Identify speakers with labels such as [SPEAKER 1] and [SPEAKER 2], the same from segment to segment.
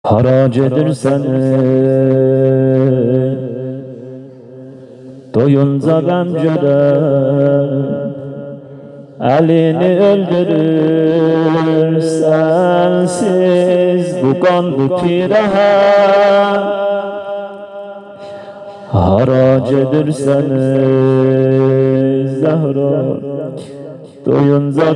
[SPEAKER 1] Haracedir seni doyunca gören, elini öldürür sensiz bu kan bu pirehem. Haracedir seni Zehra doyunca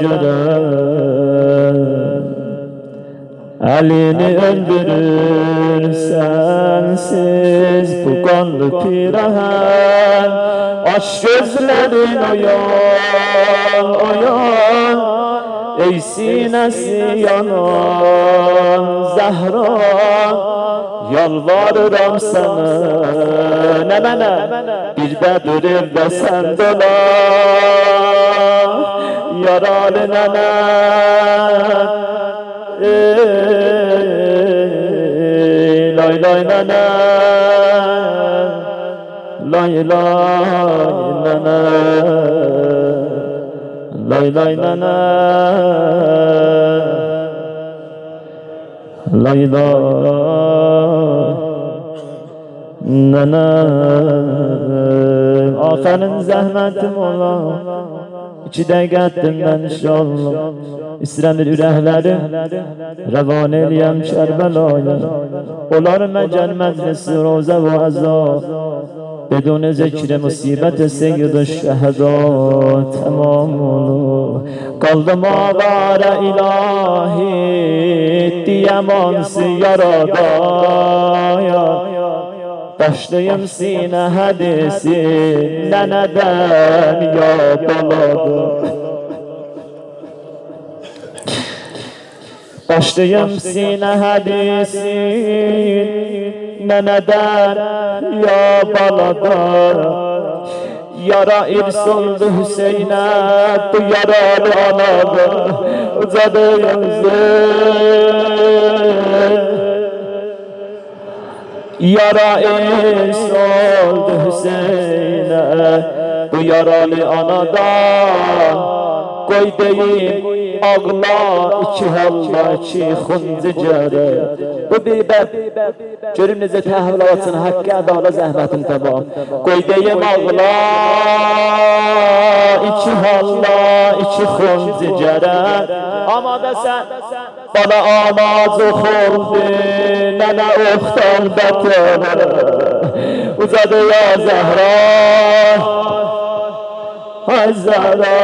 [SPEAKER 1] gören, elini öldürür sensiz bu kanlı pirehem. Aç gözlerin oyan oyan, ey sinesi yanan Zehra. Yalvarıram sana ne mənə bir də bir evdə sən dola. Yaralı nənə lay lay nənə, lay lay nənə, lay lay nənə, lay lay nənə. Afərin zəhmətim ola, 2 dəqiqə etdim mən inşallah. İstəyirəm bir ürəklərim rəvan eləyəm Kərbəlaya. Olar məcəl məclisi روزه و عزا بدون ذکر مصیبت سید الشهدا تمام olur. Qaldım avara ilahi diyamansı yaradaya. Başlayım sinə hədisi nənədən ya baladı. Başlayım sinə hədisi nənədən ya balada. Yara irs oldu Hüseynə bu yaralı anadı. Ucadı yazı yara irs oldu Hüseynə bu yaralı anadan. Qoy deyim ağla 2 halla 2 xuncu gələ. Bu bir bəb görüm necə təhvil alsın haqqı ədala zəhmətin tamam. Qoy deyim ağla 2 halla 2 xuncu gələ. Amada sən bana amaz oxuldu nənə oxtan bətər. Uzadı ya Zəhra ay Zəhra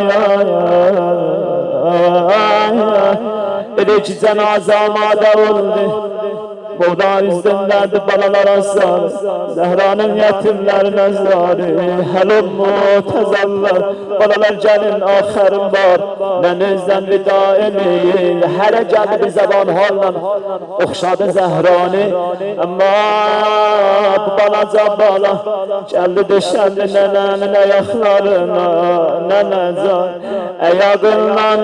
[SPEAKER 1] elə ki cənazə amada oldu. Buğdan üstündədir balalar asar, Zəhranın yetimlərinə zarı. Həlum mutəzəllər, balalar gəlin axərim var. Mən özdən vida eləyir, hərə gəldi bir zəban hallan oxşadı Zəhranı. Amma bu balaca bala gəldi düşəndi nənənin ayaqlarına. Nənəcan ayağından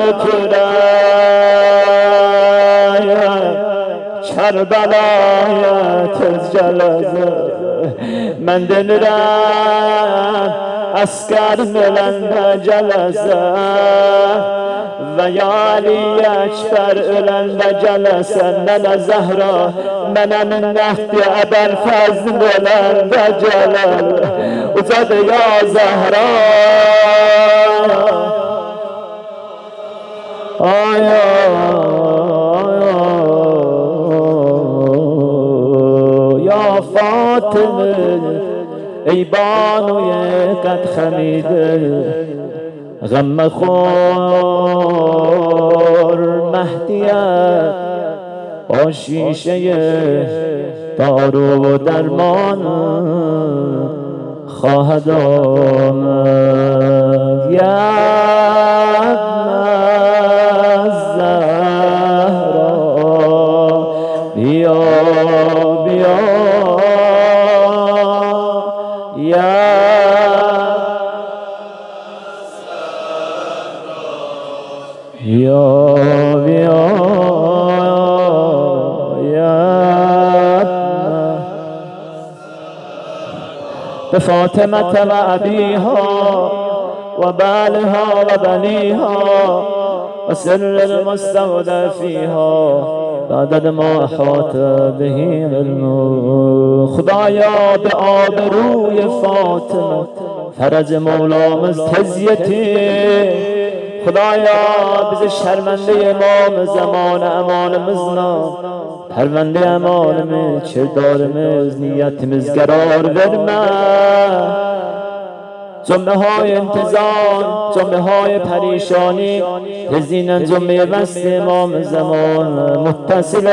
[SPEAKER 1] öpürək Kərbəlaya tez gələcək. Mən denirəm əskərim öləndə gələcək. Və ya Ali Əkbər öləndə gələcək. Nənə Zəhra mənənin nəxdi əbər fəzl öləndə gələr. Ucadı ya Zəhra ay ay فاطمه ای بانوی قد خمیده غم خور مهدیت آشیشه دارو و درمان خواهد آمد. یا زهرا بیا بیا یا بیا یا به فاطمه و ابیها و بالها و بنیها و سر المستودع فیها بعدد ما احاط به علم. خدایا به آبروی فاطمه فرج مولامız تزیتی، خدایا bizi şermende imam zaman emanımızla pervende emanımız çirdarımız niyetimiz karar verme. جمعه های انتظار، جمعه های پریشانی رزینن جمعه بست امام زمان متصل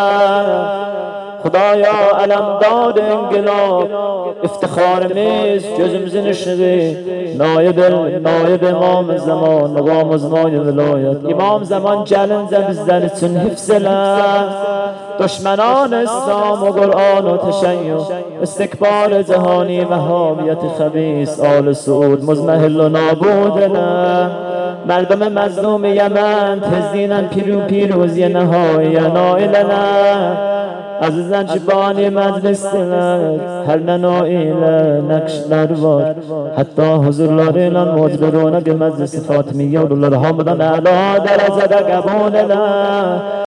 [SPEAKER 1] خدایا علمدار انقلاب افتخارimiz gözümüzün ışığı naib imam zaman nizam uzmay vilayet imam zaman gelince bizler için hifzeler دشمنان اسلام و قرآن و تشیع استکبار جهانی وهابیت خبیث آل سعود مزمحل و نابود مردم مظلوم یمن تزدینن پیروزی نهایی نائل عزیزان جبانی مجلس دلد هر ننائیل نقشلر var hatta huzurlarıyla mecburuna که مجلس فاطمیه اولر hamdan اعلا derecede kabul eder